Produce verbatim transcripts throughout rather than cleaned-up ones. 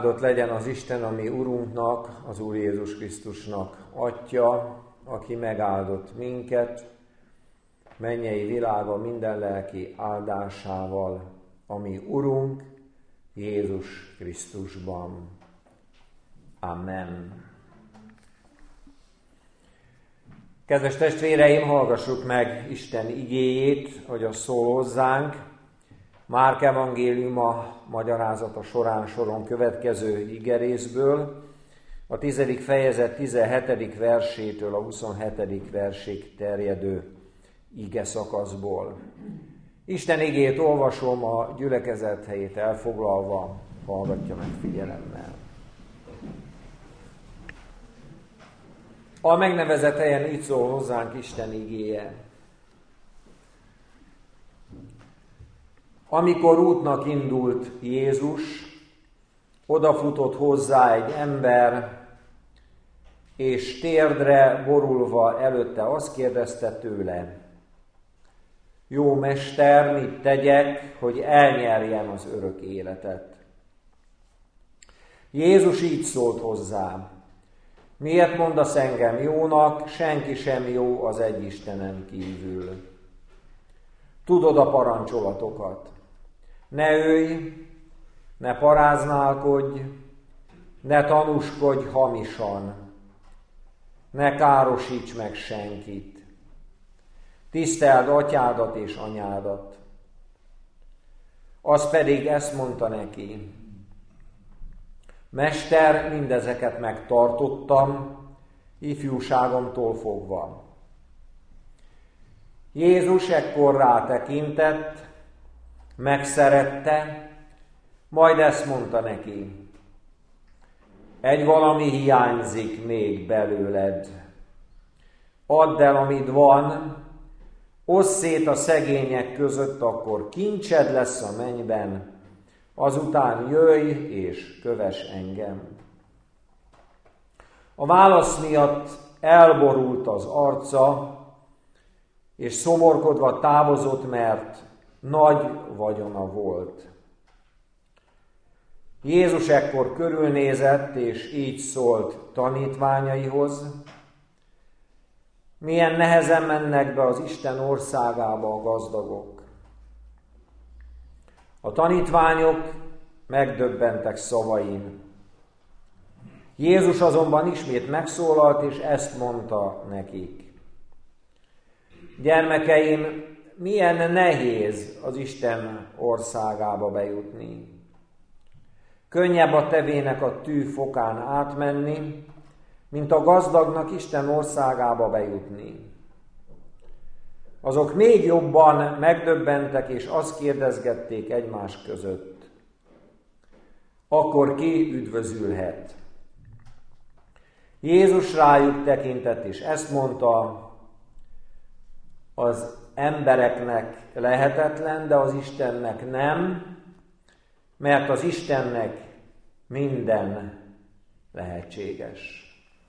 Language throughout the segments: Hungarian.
Áldott legyen az Isten, a mi Urunknak, az Úr Jézus Krisztusnak Atya, aki megáldott minket, mennyei világa minden lelki áldásával, a mi Urunk Jézus Krisztusban. Amen. Kedves testvéreim, hallgassuk meg Isten igéjét, hogy az szól hozzánk. Márk evangéliuma magyarázata során soron következő igerészből, a tizedik fejezet tizenhetedik versétől a huszonhetedik versig terjedő ige szakaszból. Isten igét olvasom, a gyülekezet helyét elfoglalva, hallgatja meg figyelemmel. A megnevezett helyen így szól hozzánk Isten igéje. Amikor útnak indult Jézus, odafutott hozzá egy ember, és térdre borulva előtte azt kérdezte tőle: Jó mester, mit tegyek, hogy elnyerjem az örök életet? Jézus így szólt hozzá: Miért mondasz engem jónak, senki sem jó az egy Istenen kívül. Tudod a parancsolatokat. Ne ölj, ne paráználkodj, ne tanúskodj hamisan, ne károsíts meg senkit. Tiszteld atyádat és anyádat. Az pedig ezt mondta neki: Mester, mindezeket megtartottam, ifjúságomtól fogva. Jézus ekkor rátekintett, megszerette, majd ezt mondta neki: Egy valami hiányzik még belőled. Add el, amit van, osszd szét a szegények között, akkor kincsed lesz a mennyben, azután jöjj és kövess engem. A válasz miatt elborult az arca, és szomorkodva távozott, mert nagy vagyona volt. Jézus ekkor körülnézett, és így szólt tanítványaihoz: Milyen nehezen mennek be az Isten országába a gazdagok. A tanítványok megdöbbentek szavain. Jézus azonban ismét megszólalt, és ezt mondta nekik: Gyermekeim, milyen nehéz az Isten országába bejutni. Könnyebb a tevének a tű fokán átmenni, mint a gazdagnak Isten országába bejutni. Azok még jobban megdöbbentek, és azt kérdezgették egymás között: Akkor ki üdvözülhet? Jézus rájuk tekintett, és ezt mondta: Az embereknek lehetetlen, de az Istennek nem, mert az Istennek minden lehetséges.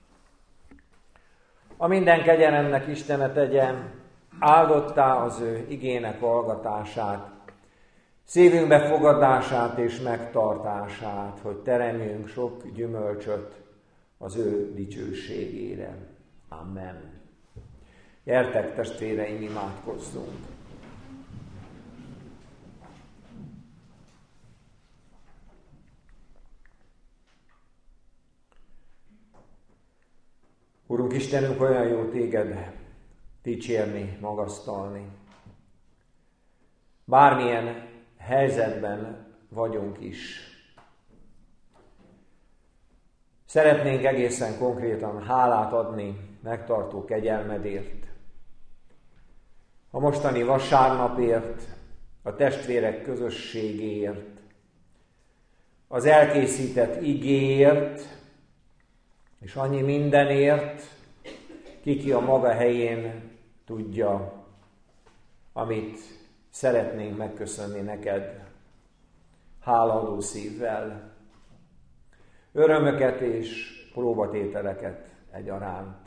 A minden kegyelemnek Istene tegye áldottá az ő igének hallgatását, szívünkbe fogadását és megtartását, hogy teremjünk sok gyümölcsöt az ő dicsőségére. Amen. Gyertek, testvéreim, imádkozzunk! Urunk Istenünk, olyan jó téged dicsérni, magasztalni. Bármilyen helyzetben vagyunk is. Szeretnénk egészen konkrétan hálát adni megtartó kegyelmedért. A mostani vasárnapért, a testvérek közösségéért, az elkészített igéért, és annyi mindenért, ki a maga helyén tudja, amit szeretnénk megköszönni neked hálaadó szívvel, örömöket és próbatételeket egyaránt.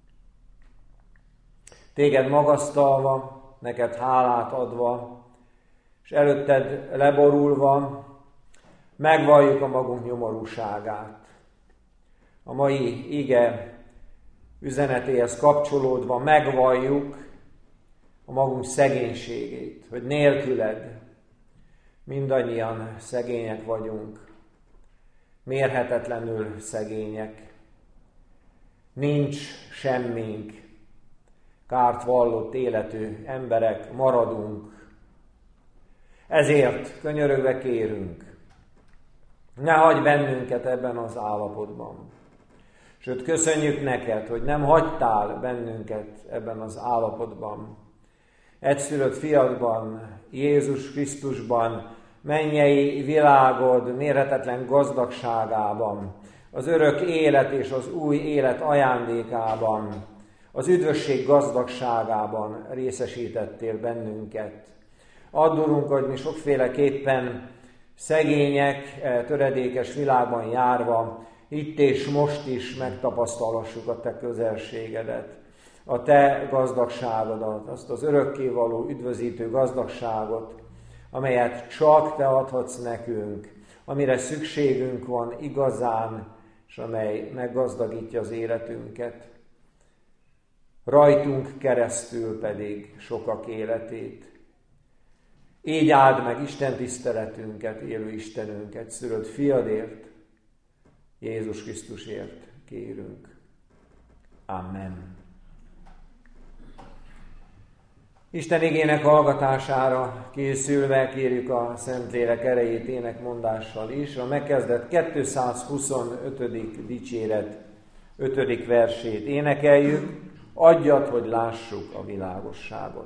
Téged magasztalva, neked hálát adva, és előtted leborulva, megvalljuk a magunk nyomorúságát. A mai ige üzenetéhez kapcsolódva megvalljuk a magunk szegénységét, hogy nélküled mindannyian szegények vagyunk, mérhetetlenül szegények. Nincs semmink, kárt vallott életű emberek maradunk. Ezért könyörögve kérünk, ne hagyj bennünket ebben az állapotban. Sőt, köszönjük neked, hogy nem hagytál bennünket ebben az állapotban. Egyszülött fiadban, Jézus Krisztusban, mennyei világod mérhetetlen gazdagságában, az örök élet és az új élet ajándékában, az üdvösség gazdagságában részesítettél bennünket. Add, Urunk, hogy mi sokféleképpen szegények, töredékes világban járva, itt és most is megtapasztalhassuk a te közelségedet, a te gazdagságodat, azt az örökkévaló, üdvözítő gazdagságot, amelyet csak te adhatsz nekünk, amire szükségünk van igazán, és amely meggazdagítja az életünket. Rajtunk keresztül pedig sokak életét. Így áld meg Isten tiszteletünket, élő Istenünket, szülött fiadért, Jézus Krisztusért kérünk. Amen. Isten igének hallgatására készülve kérjük a Szentlélek erejét énekmondással is. A megkezdett kétszázhuszonötödik dicséret ötödik versét énekeljük. Adjad, hogy lássuk a világosságot.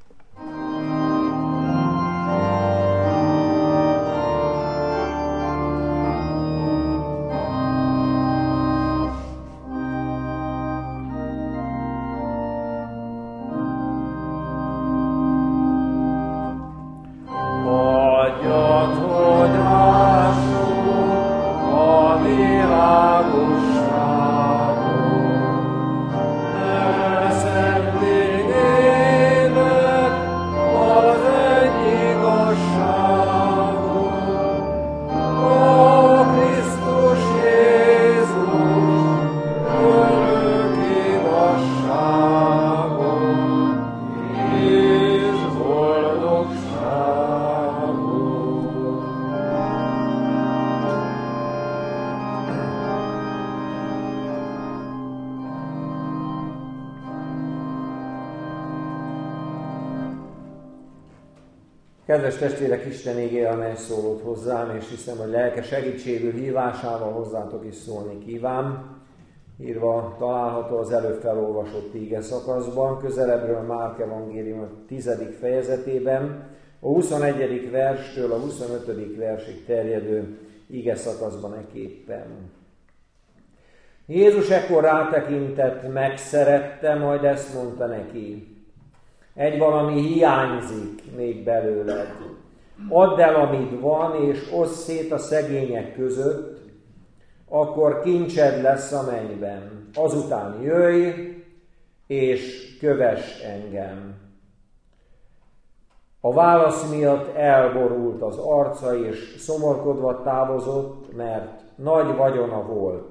Kedves testvérek, Isten igéje, amely szólott hozzám, és hiszem, hogy lelke segítségül hívásával hozzátok is szólni kíván. Írva található az előbb felolvasott íge szakaszban, közelebbről Márk evangélium a tizedik fejezetében, a huszonegyedik verstől a huszonötödik versig terjedő íge szakaszban eképpen. Jézus ekkor rátekintett, megszerette, majd ezt mondta neki: egy valami hiányzik még belőled. Add el, amit van, és oszd szét a szegények között, akkor kincsed lesz a mennyben. Azután jöjj, és kövess engem. A válasz miatt elborult az arca, és szomorkodva távozott, mert nagy vagyona volt.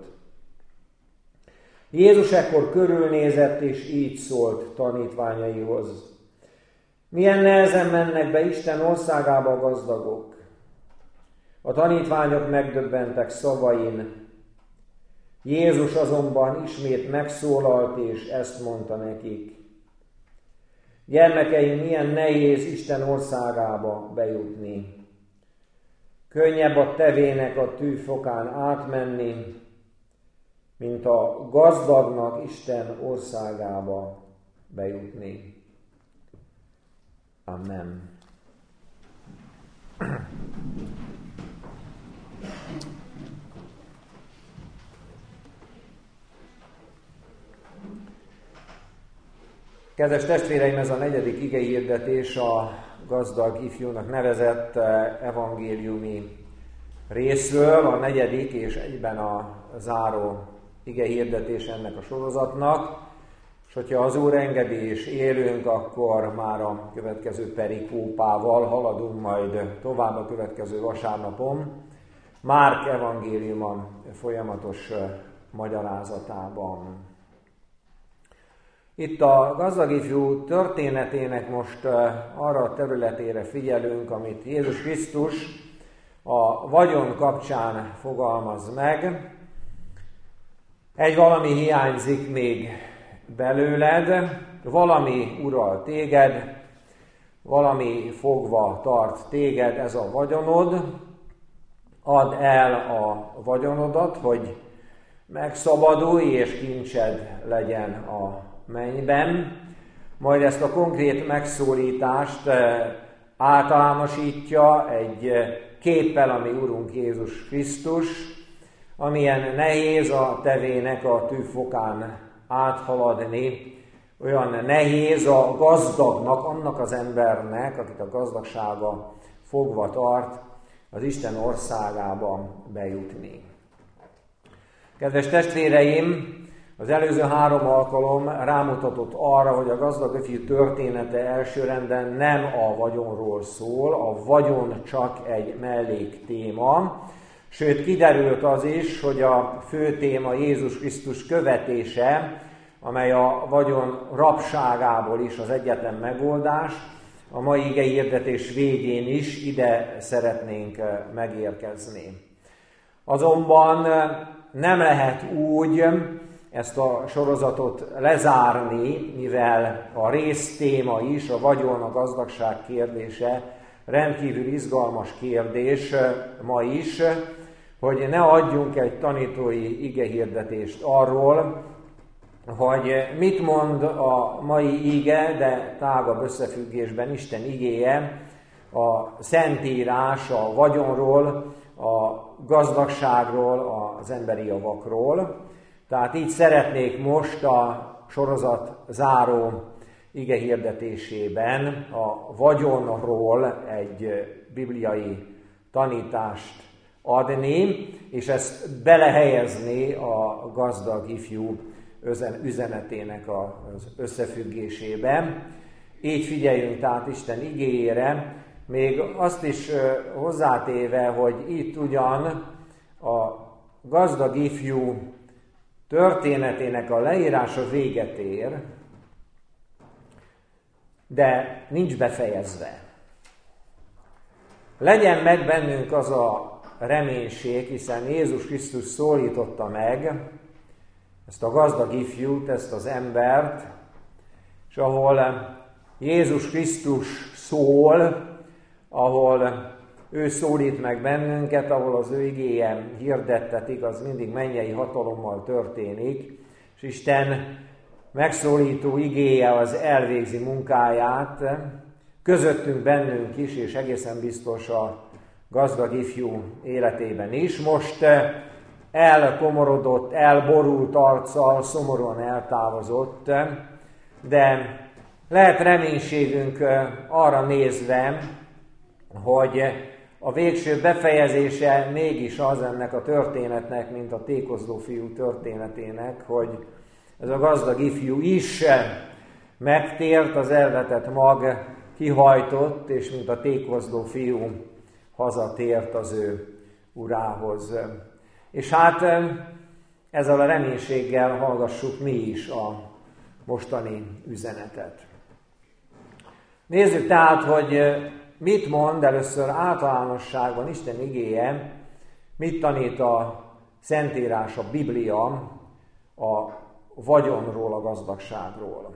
Jézus ekkor körülnézett, és így szólt tanítványaihoz: milyen nehezen mennek be Isten országába a gazdagok. A tanítványok megdöbbentek szavain. Jézus azonban ismét megszólalt, és ezt mondta nekik: gyermekeim, milyen nehéz Isten országába bejutni. Könnyebb a tevének a tűfokán átmenni, mint a gazdagnak Isten országába bejutni. Amen. Kedves testvéreim, ez a negyedik igehirdetés a gazdag ifjúnak nevezett evangéliumi részről, a negyedik és egyben a záró igehirdetés ennek a sorozatnak. És hogyha az Úr engedi és élünk, akkor már a következő perikópával haladunk majd tovább a következő vasárnapon. Márk evangéliuma folyamatos magyarázatában. Itt a gazdag ifjú történetének most arra a területére figyelünk, amit Jézus Krisztus a vagyon kapcsán fogalmaz meg. Egy valami hiányzik még belőled, valami ural téged, valami fogva tart téged, ez a vagyonod. Add el a vagyonodat, hogy megszabadulj és kincsed legyen a mennyben. Majd ezt a konkrét megszólítást általánosítja egy képpel, ami Urunk Jézus Krisztus, amilyen nehéz a tevének a tűfokán áthaladni, olyan nehéz a gazdagnak, annak az embernek, akit a gazdagsága fogva tart, az Isten országába bejutni. Kedves testvéreim, az előző három alkalom rámutatott arra, hogy a gazdag ifjú története elsőrenden nem a vagyonról szól, a vagyon csak egy melléktéma, sőt kiderült az is, hogy a fő téma Jézus Krisztus követése, amely a vagyon rabságából is az egyetlen megoldás, a mai igei hirdetés végén is ide szeretnénk megérkezni. Azonban nem lehet úgy ezt a sorozatot lezárni, mivel a résztéma is, a vagyon, a gazdagság kérdése rendkívül izgalmas kérdés ma is, hogy ne adjunk egy tanítói igehirdetést arról, hogy mit mond a mai ige, de tágabb összefüggésben Isten igéje, a Szentírás a vagyonról, a gazdagságról, az emberi javakról. Tehát így szeretnék most a sorozat záró igehirdetésében a vagyonról egy bibliai tanítást adni, és ezt belehelyezni a gazdag ifjú üzenetének az összefüggésébe. Így figyeljünk tehát Isten igéjére, még azt is hozzátéve, hogy itt ugyan a gazdag ifjú történetének a leírása véget ér, de nincs befejezve. Legyen meg bennünk az a reménység, hiszen Jézus Krisztus szólította meg ezt a gazdag ifjút, ezt az embert, és ahol Jézus Krisztus szól, ahol ő szólít meg bennünket, ahol az ő igéje hirdettetik, az mindig mennyei hatalommal történik, és Isten megszólító igéje az elvégzi munkáját, közöttünk bennünk is, és egészen biztos a gazdag ifjú életében is. Most elkomorodott, elborult arccal, szomorúan eltávozott, de lehet reménységünk arra nézve, hogy a végső befejezése mégis az ennek a történetnek, mint a tékozló fiú történetének, hogy ez a gazdag ifjú is megtért, az elvetett mag kihajtott, és mint a tékozló fiú hazatért az ő urához. És hát ezzel a reménységgel hallgassuk mi is a mostani üzenetet. Nézzük tehát, hogy mit mond először általánosságban Isten igéje, mit tanít a Szentírás, a Biblia a vagyonról, a gazdagságról.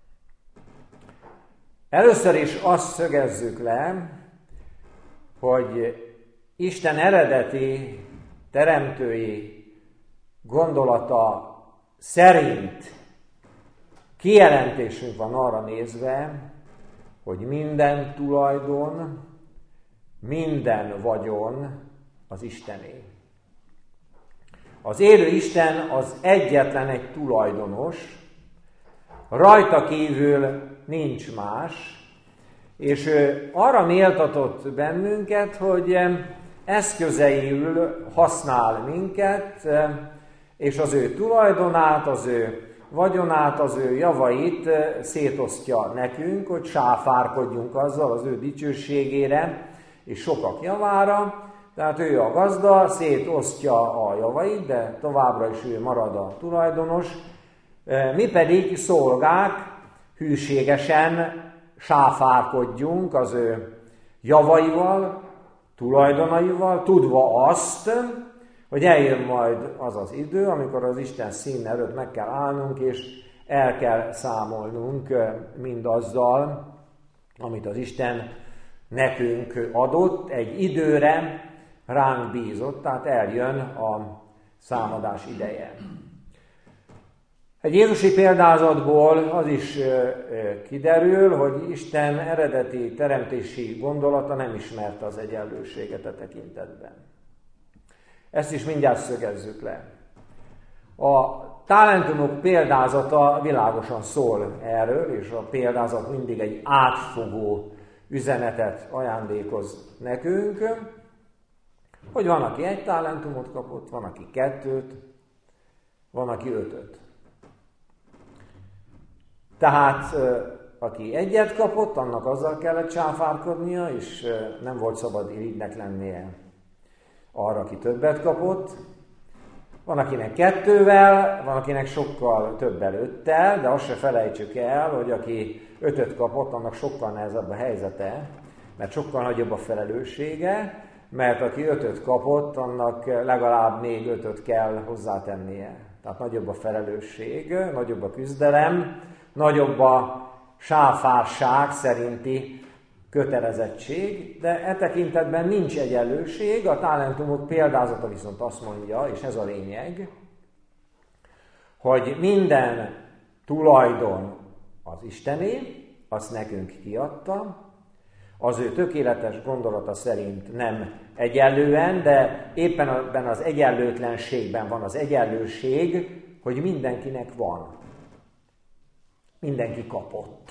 Először is azt szögezzük le, hogy Isten eredeti teremtői gondolata szerint kijelentésünk van arra nézve, hogy minden tulajdon, minden vagyon az Istené. Az élő Isten az egyetlen egy tulajdonos, rajta kívül nincs más, és ő arra méltatott bennünket, hogy eszközeiül használ minket, és az ő tulajdonát, az ő vagyonát, az ő javait szétosztja nekünk, hogy sáfárkodjunk azzal az ő dicsőségére és sokak javára, tehát ő a gazda, szétosztja a javait, de továbbra is ő marad a tulajdonos, mi pedig szolgák hűségesen sáfárkodjunk az ő javaival, tulajdonaival, tudva azt, hogy eljön majd az az idő, amikor az Isten színe előtt meg kell állnunk, és el kell számolnunk mindazzal, amit az Isten nekünk adott, egy időre ránk bízott, tehát eljön a számadás ideje. Egy jézusi példázatból az is kiderül, hogy Isten eredeti teremtési gondolata nem ismerte az egyenlőséget a tekintetben. Ezt is mindjárt szögezzük le. A talentumok példázata világosan szól erről, és a példázat mindig egy átfogó üzenetet ajándékoz nekünk, hogy van, aki egy talentumot kapott, van, aki kettőt, van, aki ötöt. Tehát aki egyet kapott, annak azzal kellett csáfárkodnia, és nem volt szabad irigynek lennie arra, aki többet kapott. Van, akinek kettővel, van, akinek sokkal többel öttel, de azt se felejtsük el, hogy aki ötöt kapott, annak sokkal nehezebb a helyzete, mert sokkal nagyobb a felelőssége, mert aki ötöt kapott, annak legalább még ötöt kell hozzátennie. Tehát nagyobb a felelősség, nagyobb a küzdelem, nagyobb a sáfárság szerinti kötelezettség, de e tekintetben nincs egyenlőség, a talentumok példázata viszont azt mondja, és ez a lényeg, hogy minden tulajdon az Istené, azt nekünk kiadta, az ő tökéletes gondolata szerint nem egyenlően, de éppen ebben az egyenlőtlenségben van az egyenlőség, hogy mindenkinek van. Mindenki kapott.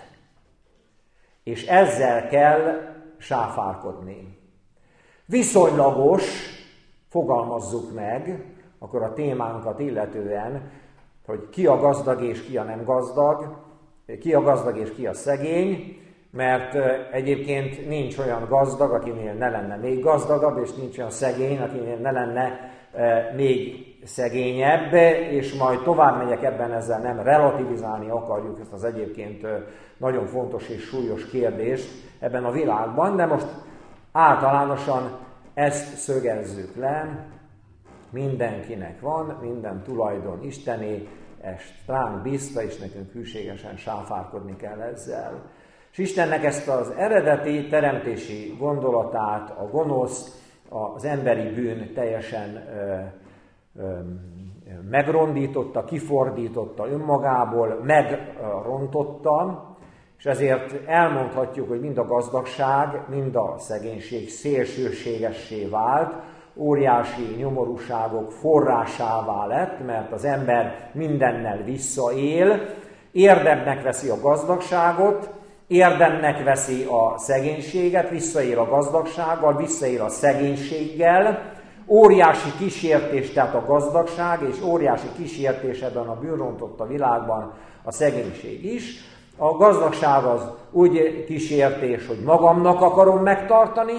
És ezzel kell sáfárkodni. Viszonylagos, fogalmazzuk meg, akkor a témánkat illetően, hogy ki a gazdag és ki a nem gazdag, ki a gazdag és ki a szegény, mert egyébként nincs olyan gazdag, akinél ne lenne még gazdagabb, és nincs olyan szegény, akinél ne lenne még szegényebb, és majd tovább megyek ebben, ezzel nem relativizálni akarjuk ezt az egyébként nagyon fontos és súlyos kérdést ebben a világban, de most általánosan ezt szögezzük le, mindenkinek van, minden tulajdon Istené, ezt ránk bízta, és nekünk hűségesen sáfárkodni kell ezzel. És Istennek ezt az eredeti teremtési gondolatát, a gonosz, az emberi bűn teljesen ö, ö, megrondította, kifordította önmagából, megrontotta, és ezért elmondhatjuk, hogy mind a gazdagság, mind a szegénység szélsőségessé vált, óriási nyomorúságok forrásává lett, mert az ember mindennel visszaél, érdemnek veszi a gazdagságot, érdemnek veszi a szegénységet, visszaél a gazdagsággal, visszaél a szegénységgel, óriási kísértés, tehát a gazdagság, és óriási kísértés ebben a bűnrontotta világban a szegénység is. A gazdagság az úgy kísértés, hogy magamnak akarom megtartani,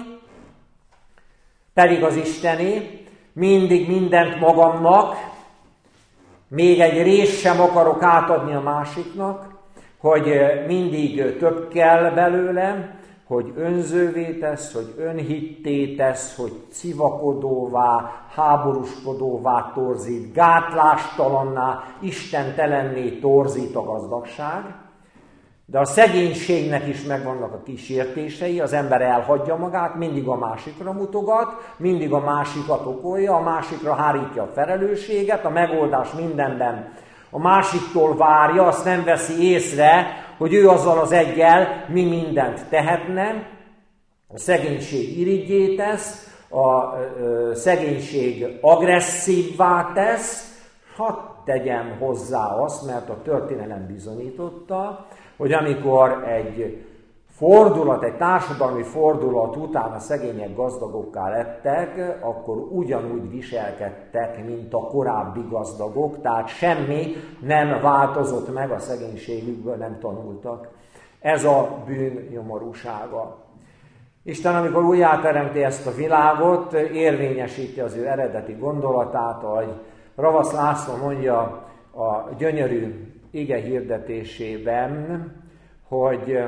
pedig az Istené, mindig mindent magamnak, még egy részt sem akarok átadni a másiknak, hogy mindig több kell belőlem, hogy önzővé tesz, hogy önhitté tesz, hogy civakodóvá, háborúskodóvá torzít, gátlástalanná, istentelenné torzít a gazdagság. De a szegénységnek is megvannak a kísértései, az ember elhagyja magát, mindig a másikra mutogat, mindig a másikat okolja, a másikra hárítja a felelősséget, a megoldás mindenben a másiktól várja, azt nem veszi észre, hogy ő azzal az eggyel mi mindent tehetne. A szegénység iriggyé tesz, a ö, szegénység agresszívvá tesz, hadd tegyem hozzá azt, mert a történelem bizonyította, hogy amikor egy fordulat, egy társadalmi fordulat után a szegények gazdagokká lettek, akkor ugyanúgy viselkedtek, mint a korábbi gazdagok, tehát semmi nem változott meg, a szegénységükből nem tanultak. Ez a bűn nyomorúsága. Isten, amikor újjáteremti ezt a világot, érvényesíti az ő eredeti gondolatát, ahogy Ravasz László mondja a gyönyörű ige hirdetésében, hogy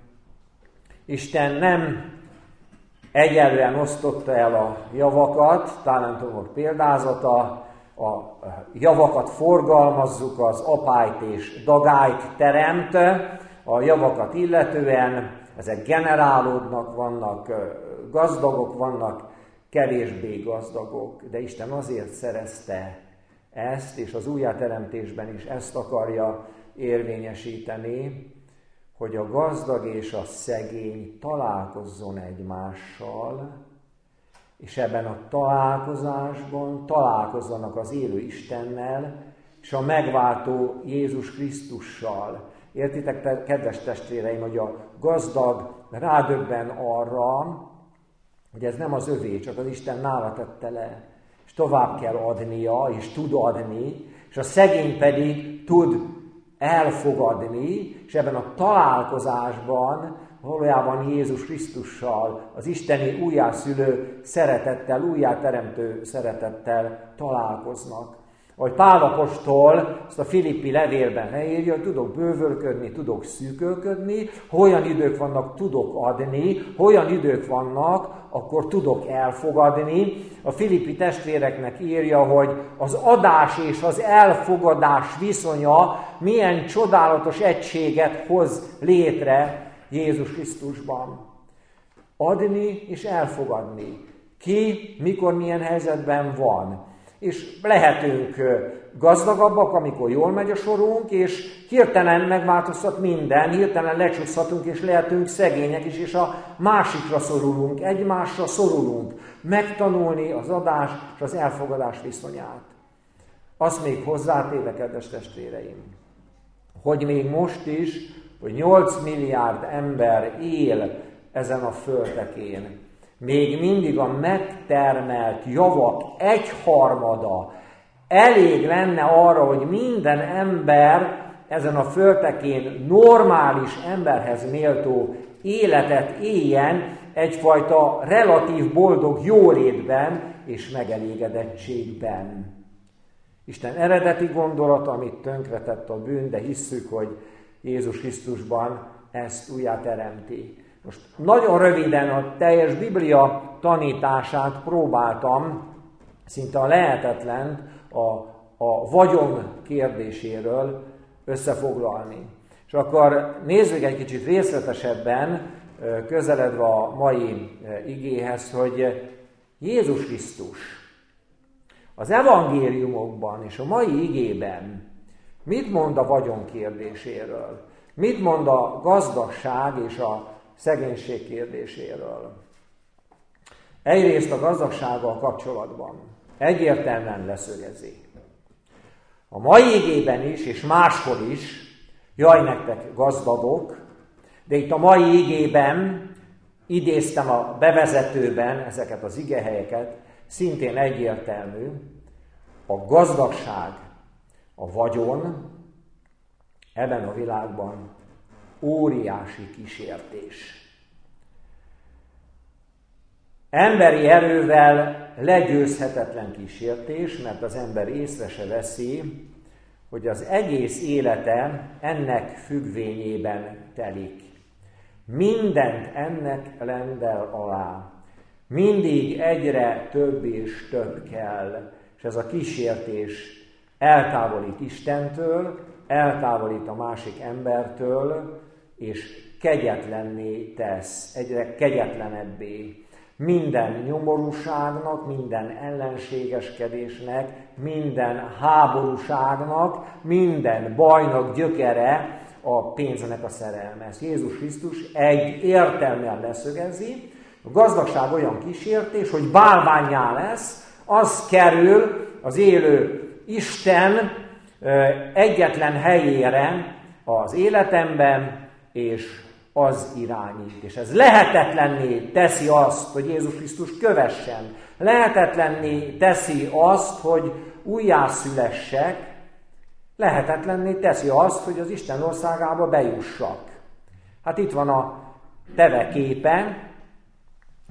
Isten nem egyenlően osztotta el a javakat, talentumok példázata, a javakat forgalmazzuk, az apályt és dagályt teremt, a javakat illetően, ezek generálódnak, vannak gazdagok, vannak kevésbé gazdagok, de Isten azért szerezte ezt, és az újjáteremtésben is ezt akarja érvényesíteni, hogy a gazdag és a szegény találkozzon egymással, és ebben a találkozásban találkozzanak az élő Istennel, és a megváltó Jézus Krisztussal. Értitek, kedves testvéreim, hogy a gazdag rádöbben arra, hogy ez nem az övé, csak az Isten nála tette le, és tovább kell adnia, és tud adni, és a szegény pedig tud elfogadni, és ebben a találkozásban valójában Jézus Krisztussal, az isteni újjászülő szeretettel, újjáteremtő szeretettel találkoznak. Ahogy Pál apostol ezt a Filippi levélben leírja, hogy tudok bővölködni, tudok szűkölködni, ha olyan idők vannak, tudok adni, ha olyan idők vannak, akkor tudok elfogadni. A Filippi testvéreknek írja, hogy az adás és az elfogadás viszonya milyen csodálatos egységet hoz létre Jézus Krisztusban. Adni és elfogadni. Ki, mikor, milyen helyzetben van. És lehetünk gazdagabbak, amikor jól megy a sorunk, és hirtelen megváltoztat minden, hirtelen lecsúszhatunk, és lehetünk szegények is, és a másikra szorulunk, egymásra szorulunk. Megtanulni az adás és az elfogadás viszonyát. Azt még hozzátéve, kedves testvéreim, hogy még most is, hogy nyolc milliárd ember él ezen a földekén, még mindig a megtermelt javak egyharmada elég lenne arra, hogy minden ember ezen a földekén normális emberhez méltó életet éljen, egyfajta relatív boldog jólétben és megelégedettségben. Isten eredeti gondolata, amit tönkretett a bűn, de hisszük, hogy Jézus Krisztusban ezt újjáteremti. Most nagyon röviden a teljes Biblia tanítását próbáltam, szinte a lehetetlen a, a vagyon kérdéséről összefoglalni. És akkor nézzük egy kicsit részletesebben, közeledve a mai igéhez, hogy Jézus Krisztus az evangéliumokban és a mai igében mit mond a vagyon kérdéséről? Mit mond a gazdagság és a szegénység kérdéséről? Egyrészt a gazdagsággal kapcsolatban egyértelműen leszögezi. A mai igében is, és máshol is, jaj nektek gazdagok, de itt a mai igében idéztem a bevezetőben ezeket az igehelyeket, szintén egyértelmű, a gazdagság, a vagyon ebben a világban óriási kísértés. Emberi erővel legyőzhetetlen kísértés, mert az ember észre se veszi, hogy az egész élete ennek függvényében telik. Mindent ennek rendel alá. Mindig egyre több és több kell, és ez a kísértés eltávolít Istentől, eltávolít a másik embertől, és kegyetlenné tesz, egyre kegyetlenebbé. Minden nyomorúságnak, minden ellenségeskedésnek, minden háborúságnak, minden bajnak gyökere a pénznek a szerelme. Ezt Jézus Krisztus egy értelműen leszögezi. A gazdagság olyan kísértés, hogy bálvánnyá lesz, az kerül az élő Isten egyetlen helyére az életemben, és az irányít. És ez lehetetlenné teszi azt, hogy Jézus Krisztus kövessen. Lehetetlenné teszi azt, hogy újjászülessek. Lehetetlenné teszi azt, hogy az Isten országába bejussak. Hát itt van a teveképe,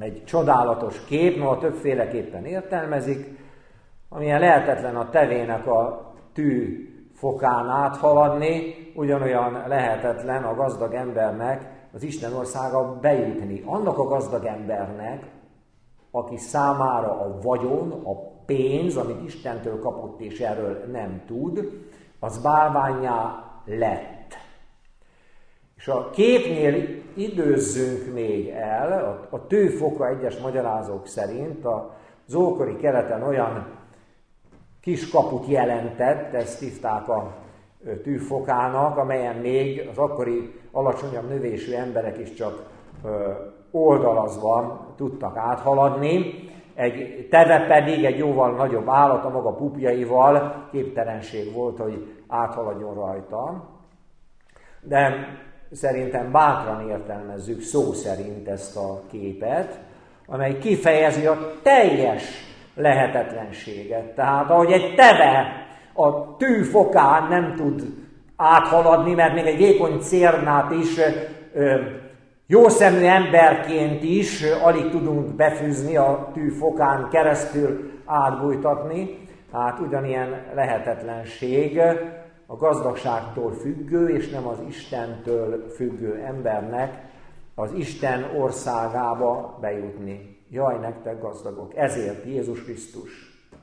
egy csodálatos kép, noha többféleképpen értelmezik, amilyen lehetetlen a tevének a tű fokán áthaladni, ugyanolyan lehetetlen a gazdag embernek az Isten országa bejutni. Annak a gazdag embernek, aki számára a vagyon, a pénz, amit Istentől kapott és erről nem tud, az bálvánnyá lett. És a képnél időzzünk még el, a, a tőfoka egyes magyarázók szerint az ókori keleten olyan kis kaput jelentett, ezt hívták a tűfokának, amelyen még az akkori alacsonyabb növésű emberek is csak oldalazva tudtak áthaladni. Egy teve pedig, egy jóval nagyobb állat a maga pupjaival képtelenség volt, hogy áthaladjon rajta. De szerintem bátran értelmezzük szó szerint ezt a képet, amely kifejezi a teljes lehetetlenséget. Tehát ahogy egy teve a tűfokán nem tud áthaladni, mert még egy vékony cérnát is ö, jószemű emberként is alig tudunk befűzni a tűfokán keresztül átbújtatni. Hát ugyanilyen lehetetlenség a gazdagságtól függő, és nem az Istentől függő embernek az Isten országába bejutni. Jaj, nektek gazdagok! Ezért Jézus Krisztus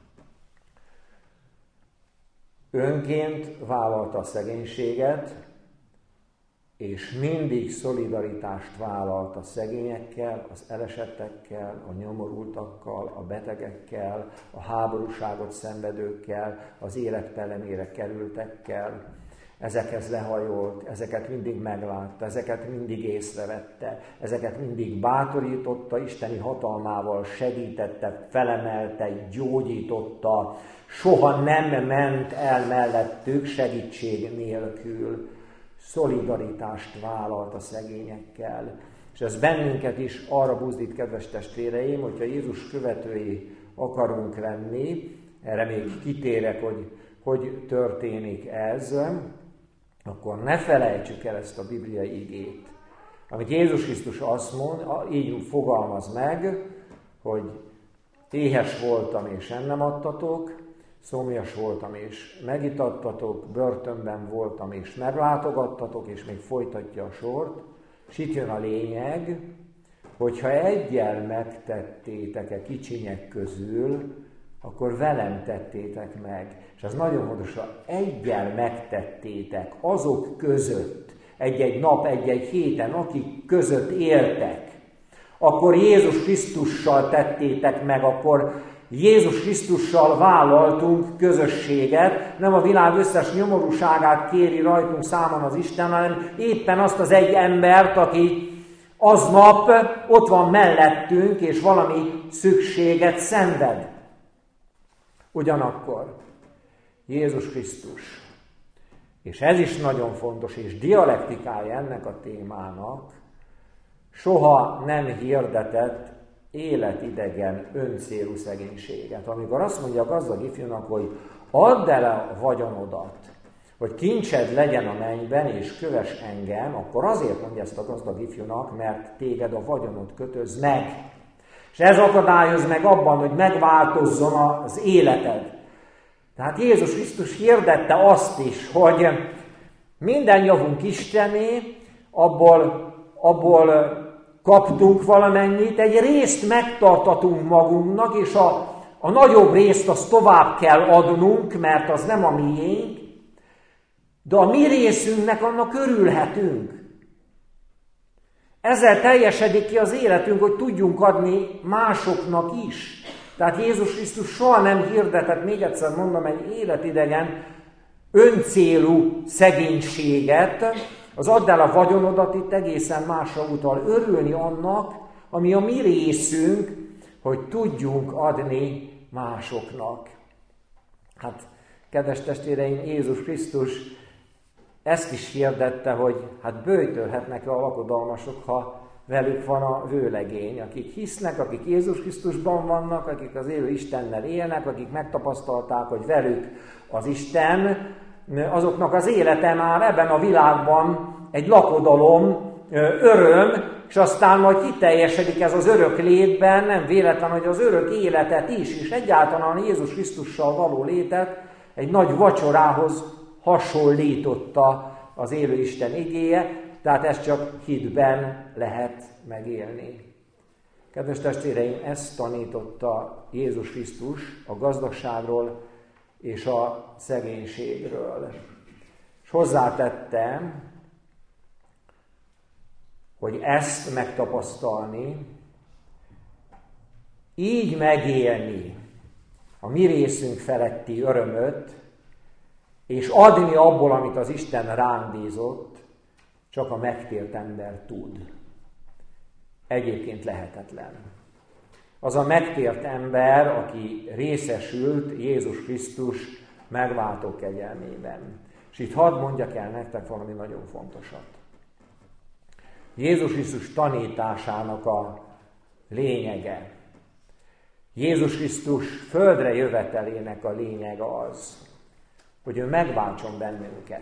önként vállalta a szegénységet, és mindig szolidaritást vállalt a szegényekkel, az elesettekkel, a nyomorultakkal, a betegekkel, a háborúságot szenvedőkkel, az élet pelemére kerültekkel. Ezekhez lehajolt, ezeket mindig meglátta, ezeket mindig észrevette, ezeket mindig bátorította, isteni hatalmával segítette, felemelte, gyógyította, soha nem ment el mellettük segítség nélkül. Szolidaritást vállalt a szegényekkel. És ez bennünket is arra buzdít, kedves testvéreim, hogyha Jézus követői akarunk lenni, erre még kitérek, hogy hogy történik ez, akkor ne felejtsük el ezt a bibliai igét, amit Jézus Krisztus azt mond, így fogalmaz meg, hogy éhes voltam és ennem adtatok, szomjas voltam és megitattatok, börtönben voltam és meglátogattatok, és még folytatja a sort, és itt jön a lényeg, hogyha eggyel megtettétek-e kicsinyek közül, akkor velem tettétek meg. És ez nagyon fontos, ha eggyel megtettétek azok között, egy-egy nap, egy-egy héten, akik között éltek, akkor Jézus Krisztussal tettétek meg, akkor Jézus Krisztussal vállaltunk közösséget, nem a világ összes nyomorúságát kéri rajtunk számon az Isten, hanem éppen azt az egy embert, aki aznap ott van mellettünk, és valami szükséget szenved. Ugyanakkor Jézus Krisztus, és ez is nagyon fontos, és dialektikája ennek a témának, soha nem hirdetett életidegen, öncélú szegénységet. Amikor azt mondja a gazdag ifjúnak, hogy add el a vagyonodat, hogy kincsed legyen a mennyben, és kövess engem, akkor azért mondja ezt a gazdag ifjúnak, mert téged a vagyonod kötöz meg. És ez akadályoz meg abban, hogy megváltozzon az életed. Tehát Jézus Krisztus hirdette azt is, hogy minden javunk Istené, abból, abból kaptunk valamennyit, egy részt megtartatunk magunknak, és a, a nagyobb részt azt tovább kell adnunk, mert az nem a miénk, de a mi részünknek annak örülhetünk. Ezzel teljesedik ki az életünk, hogy tudjunk adni másoknak is. Tehát Jézus Krisztus soha nem hirdetett, még egyszer mondom, egy életidegen, öncélú szegénységet, az add el a vagyonodat itt egészen másra utal. Örülni annak, ami a mi részünk, hogy tudjunk adni másoknak. Hát, kedves testvéreim, Jézus Krisztus ezt is hirdette, hogy hát böjtölhetnek a lakodalmasok, ha velük van a vőlegény, akik hisznek, akik Jézus Krisztusban vannak, akik az élő Istennel élnek, akik megtapasztalták, hogy velük az Isten, azoknak az élete már ebben a világban egy lakodalom, öröm, és aztán majd kiteljesedik ez az örök létben, nem véletlen, hogy az örök életet is, és egyáltalán Jézus Krisztussal való létet egy nagy vacsorához hasonlította az élő Isten igéje, tehát ezt csak hitben lehet megélni. Kedves testvéreim, ezt tanította Jézus Krisztus a gazdagságról és a szegénységről. És hozzátette, hogy ezt megtapasztalni, így megélni a mi részünk feletti örömöt, és adni abból, amit az Isten ránk bízott, csak a megtért ember tud. Egyébként lehetetlen. Az a megtért ember, aki részesült Jézus Krisztus megváltó kegyelmében. És itt hadd mondjak el nektek valami nagyon fontosat. Jézus Krisztus tanításának a lényege, Jézus Krisztus földre jövetelének a lényege az, hogy ő megváltson bennünket.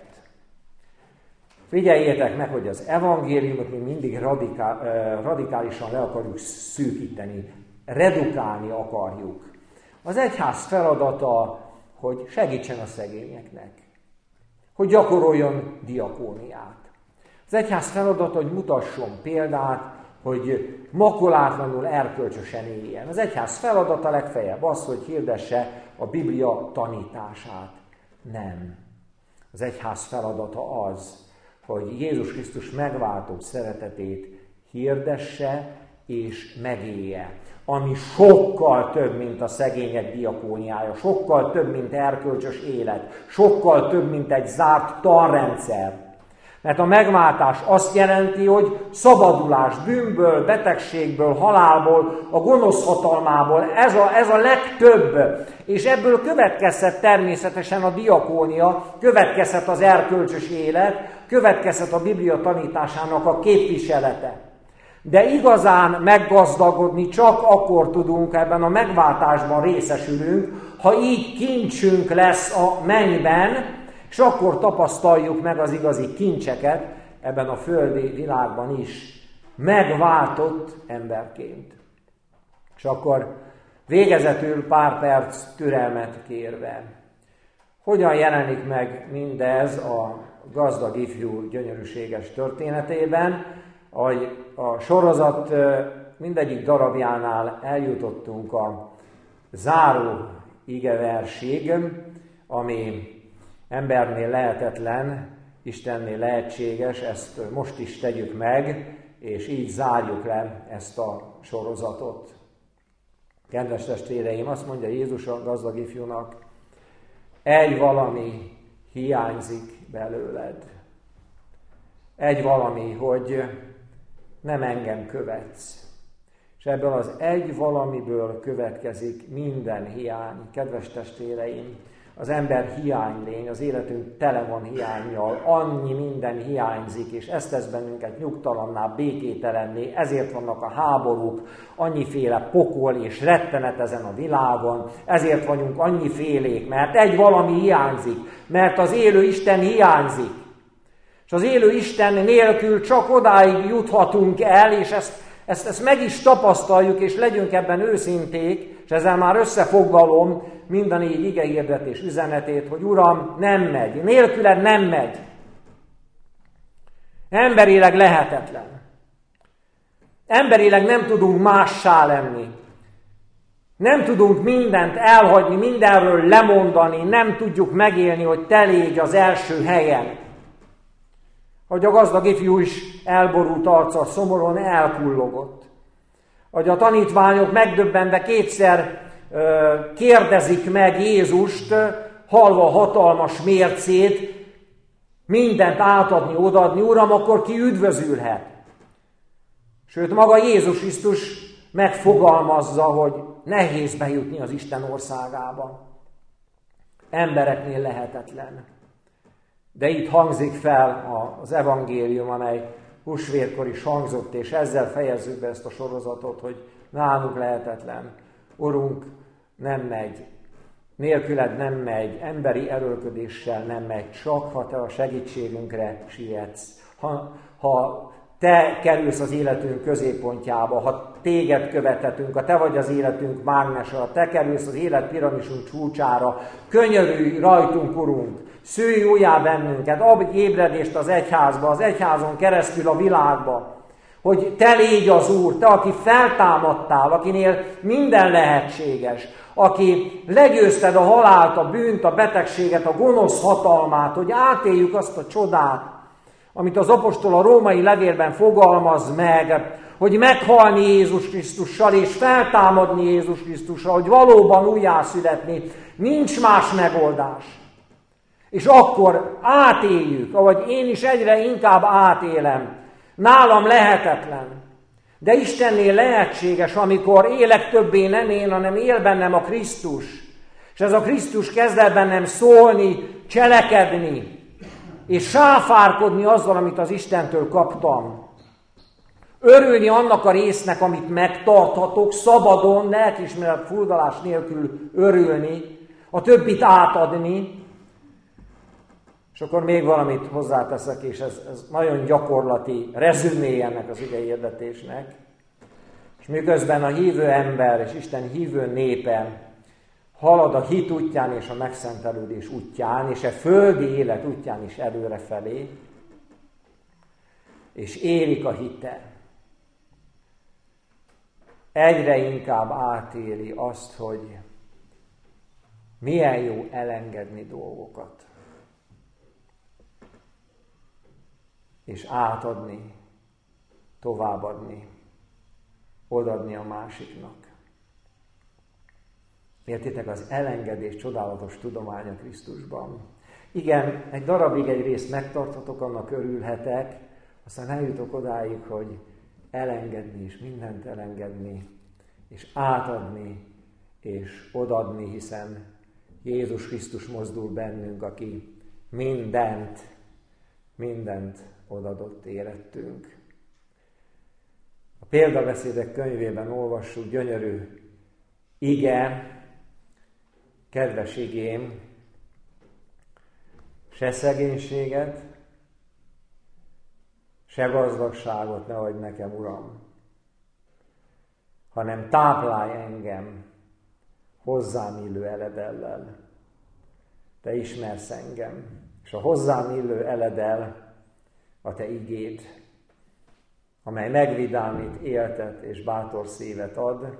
Figyeljétek meg, hogy az evangéliumot mi mindig radikál, radikálisan le akarjuk szűkíteni, redukálni akarjuk. Az egyház feladata, hogy segítsen a szegényeknek, hogy gyakoroljon diakóniát. Az egyház feladata, hogy mutasson példát, hogy makulátlanul erkölcsösen éljen. Az egyház feladata legfeljebb az, hogy hirdesse a Biblia tanítását. Nem. Az egyház feladata az, hogy Jézus Krisztus megváltó szeretetét hirdesse és megélje. Ami sokkal több, mint a szegények diakóniája, sokkal több, mint erkölcsös élet, sokkal több, mint egy zárt tanrendszer. Mert a megváltás azt jelenti, hogy szabadulás bűnből, betegségből, halálból, a gonosz hatalmából, ez a, ez a legtöbb. És ebből következhet természetesen a diakónia, következhet az erkölcsös élet, következhet a Biblia tanításának a képviselete. De igazán meggazdagodni csak akkor tudunk, ebben a megváltásban részesülünk, ha így kincsünk lesz a mennyben, és akkor tapasztaljuk meg az igazi kincseket ebben a földi világban is, megváltott emberként. És akkor végezetül pár perc türelmet kérve. Hogyan jelenik meg mindez a gazdag ifjú gyönyörűséges történetében, ahogy a sorozat mindegyik darabjánál eljutottunk a záró igeversig, ami embernél lehetetlen, Istennél lehetséges, ezt most is tegyük meg, és így zárjuk le ezt a sorozatot. Kedves testvéreim, azt mondja Jézus a gazdag ifjúnak, egy valami hiányzik belőled. Egy valami, hogy nem engem követsz. És ebből az egy valamiből következik minden hiány. Kedves testvéreim, az ember hiánylény, az életünk tele van hiánnyal, annyi minden hiányzik, és ezt tesz bennünket nyugtalanná, békételenné, ezért vannak a háborúk, annyiféle pokol és rettenet ezen a világon, ezért vagyunk annyifélék, mert egy valami hiányzik, mert az élő Isten hiányzik. És az élő Isten nélkül csak odáig juthatunk el, és ezt, ezt, ezt meg is tapasztaljuk, és legyünk ebben őszinték, és ezzel már összefoglalom minden így igehirdetés üzenetét, hogy Uram, nem megy, nélküled nem megy. Emberileg lehetetlen. Emberileg nem tudunk mássá lenni. Nem tudunk mindent elhagyni, mindenről lemondani, nem tudjuk megélni, hogy te légy az első helyen. Hogy a gazdag ifjú is elborult arccal szomorúan elkullogott. Hogy a tanítványok megdöbbenve kétszer ö, kérdezik meg Jézust, hallva a hatalmas mércét, mindent átadni, odaadni, Uram, akkor ki üdvözülhet? Sőt, maga Jézus Krisztus megfogalmazza, hogy nehéz bejutni az Isten országába. Embereknél lehetetlen. De itt hangzik fel az evangélium, amely húsvétkor is hangzott, és ezzel fejezzük be ezt a sorozatot, hogy nálunk lehetetlen. Urunk, nem megy. Nélküled nem megy, emberi erőlködéssel nem megy, csak ha te a segítségünkre sietsz. Ha, ha Te kerülsz az életünk középpontjába, ha téged követhetünk, ha te vagy az életünk mágnese, ha te kerülsz az életpiramisunk csúcsára, könyörülj rajtunk, Urunk, szülj újjá bennünket, adj ébredést az egyházba, az egyházon keresztül a világba, hogy te légy az Úr, te, aki feltámadtál, akinél minden lehetséges, aki legyőzted a halált, a bűnt, a betegséget, a gonosz hatalmát, hogy átéljük azt a csodát, amit az apostol a római levélben fogalmaz meg, hogy meghalni Jézus Krisztussal, és feltámadni Jézus Krisztussal, hogy valóban újjászületni, nincs más megoldás. És akkor átéljük, ahogy én is egyre inkább átélem, nálam lehetetlen, de Istennél lehetséges, amikor élek többé nem én, hanem él bennem a Krisztus, és ez a Krisztus kezd el bennem szólni, cselekedni, és sáfárkodni azzal, amit az Istentől kaptam. Örülni annak a résznek, amit megtarthatok, szabadon, lelkiismeret furdalás nélkül örülni, a többit átadni. És akkor még valamit hozzáteszek, és ez, ez nagyon gyakorlati rezümé ennek az ige hirdetésnek. És miközben a hívő ember és Isten hívő népe halad a hit útján és a megszentelődés útján, és a földi élet útján is előrefelé, és élik a hite, egyre inkább átéli azt, hogy milyen jó elengedni dolgokat, és átadni, továbbadni, odaadni a másiknak. Értitek, az elengedés csodálatos tudománya Krisztusban. Igen, egy darabig egy részt megtarthatok, annak örülhetek, aztán eljutok odáig, hogy elengedni és mindent elengedni, és átadni, és odaadni, hiszen Jézus Krisztus mozdul bennünk, aki mindent, mindent odadott érettünk. A példabeszédek könyvében olvassuk gyönyörű ige, kedves igém, se szegénységet, se gazdagságot ne adj nekem, Uram, hanem táplálj engem hozzám illő eledellel. Te ismersz engem, és a hozzám illő eledel a te igéd, amely megvidámít, éltet és bátor szívet ad.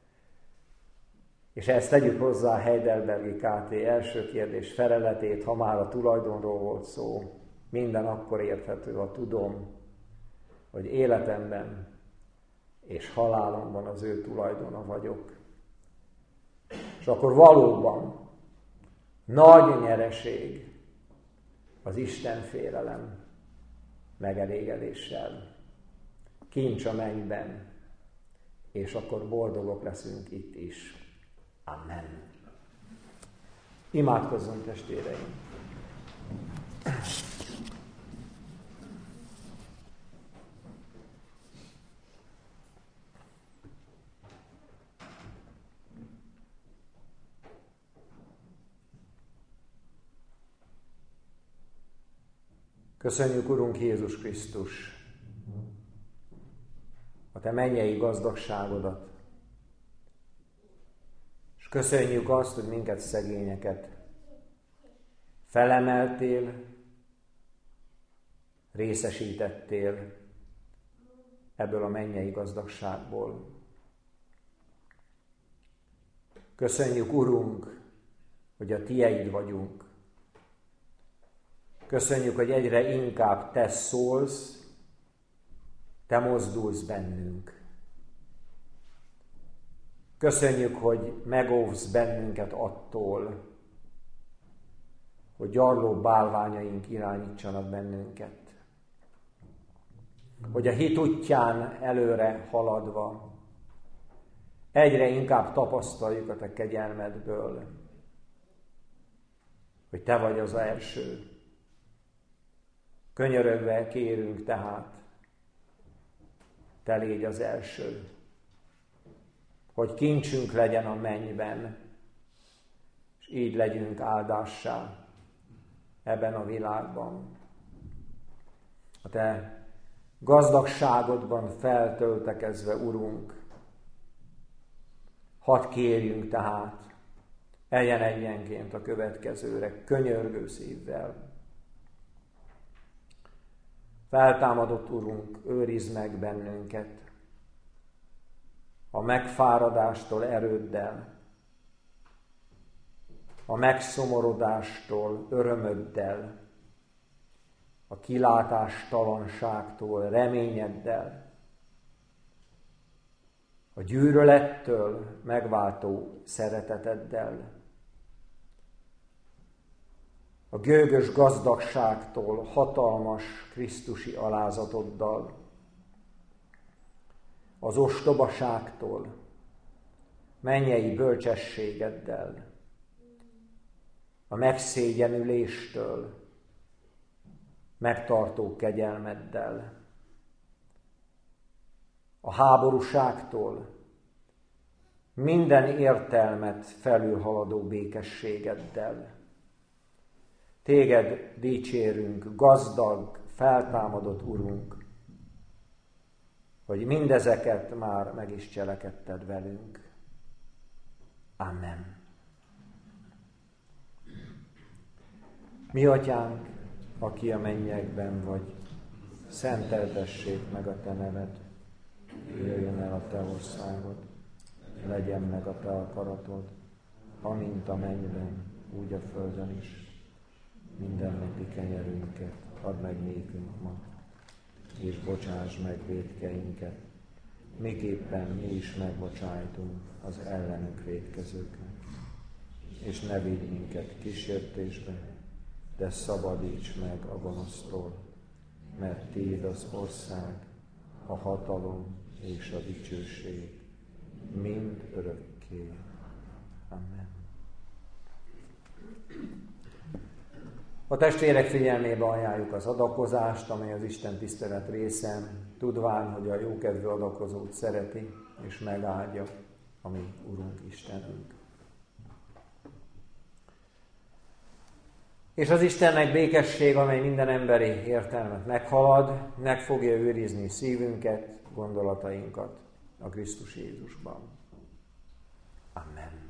És ezt tegyük hozzá a Heidelbergi ká té első kérdés feleletét, ha már a tulajdonról volt szó, minden akkor érthető, ha tudom, hogy életemben és halálomban az ő tulajdona vagyok. És akkor valóban nagy nyereség az Isten félelem megelégedéssel, kincs a mennyben, és akkor boldogok leszünk itt is. Amen. Imádkozzunk, testvéreim! Köszönjük, Urunk Jézus Krisztus, a te mennyei gazdagságodat, és köszönjük azt, hogy minket szegényeket felemeltél, részesítettél ebből a mennyei gazdagságból. Köszönjük, Urunk, hogy a tieid vagyunk. Köszönjük, hogy egyre inkább te szólsz, te mozdulsz bennünk. Köszönjük, hogy megóvsz bennünket attól, hogy gyarló bálványaink irányítsanak bennünket. Hogy a hit útján előre haladva egyre inkább tapasztaljuk a te kegyelmedből, hogy te vagy az első. Könyörögve kérünk tehát, te légy az első, hogy kincsünk legyen a mennyben, és így legyünk áldássá ebben a világban. A te gazdagságodban feltöltekezve, Urunk, hadd kérjünk tehát egyen-egyenként a következőre, könyörgő szívvel. Feltámadott Urunk, őrizd meg bennünket a megfáradástól erőddel, a megszomorodástól örömöddel, a kilátástalanságtól reményeddel, a gyűlölettől megváltó szereteteddel, a gőgös gazdagságtól hatalmas krisztusi alázatoddal, az ostobaságtól mennyei bölcsességeddel, a megszégyenüléstől megtartó kegyelmeddel, a háborúságtól minden értelmet felülhaladó békességeddel. Téged dicsérünk, gazdag, feltámadott Urunk, hogy mindezeket már meg is cselekedted velünk. Amen. Mi atyánk, aki a mennyekben vagy, szenteltessék meg a te neved, jöjjön el a te országod, legyen meg a te akaratod, amint a mennyben, úgy a földön is. Mindennapi kenyerünket add meg nékünk ma, és bocsáss meg vétkeinket, miképpen mi is megbocsájtunk az ellenünk vétkezőknek. És ne vigy minket kísértésbe, de szabadíts meg a gonosztól, mert tiéd az ország, a hatalom és a dicsőség, mind örökké. Amen. A testvérek figyelmébe ajánljuk az adakozást, amely az Isten tisztelet része, tudván, hogy a jókedvű adakozót szereti és megáldja a mi Urunk Istenünk. És az Istennek békesség, amely minden emberi értelmet meghalad, meg fogja őrizni szívünket, gondolatainkat a Krisztus Jézusban. Amen.